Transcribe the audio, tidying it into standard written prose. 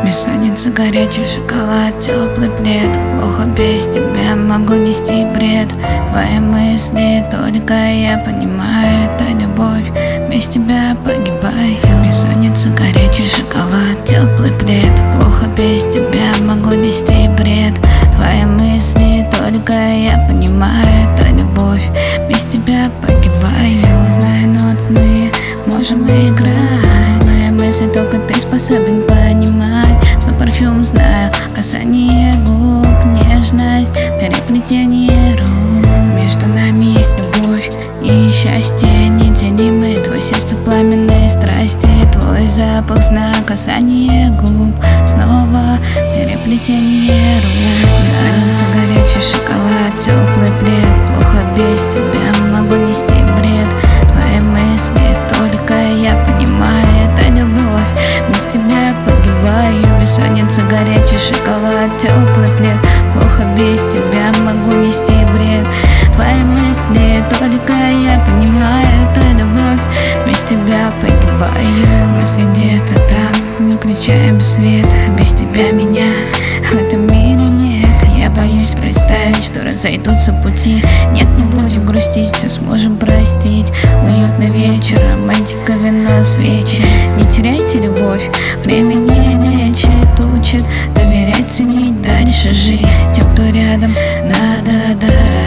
Бессонница, горячий шоколад, теплый плед. Плохо без тебя, могу нести бред. Твои мысли, только я понимаю, это любовь. Без тебя погибаю. Бессонница, горячий шоколад, теплый плед. Плохо без тебя, могу нести бред. Твои мысли, только я понимаю, это любовь. Без тебя погибаю. Знаю, нот мы можем играть. Мои мысли только ты способен понимать. Твой парфюм знаю, касание губ, нежность, переплетение рук. Между нами есть любовь и счастье неделимые. Твое сердце пламенные страсти, твой запах знак, касание губ, снова переплетение рук. Бессонница, горячий шоколад, теплый плед. Плохо без тебя, могу нести бред. Твои мысли, только я понимаю, это любовь. Без тебя погибаю. Бессонница, горячий шоколад, теплый плед. Плохо без тебя, могу нести бред. Твои мысли, только я понимаю, это любовь. Без тебя погибаю. Если где-то там выключаем свет, без тебя меня в этом мире нет. Я боюсь представить, что разойдутся пути. Нет, не будем грустить, все сможем простить. Уютный вечер, романтика, вино, свечи. Не теряйте любовь, время не лечит, учит доверять, ценить, дальше жить. Тем, кто рядом, да-да-да.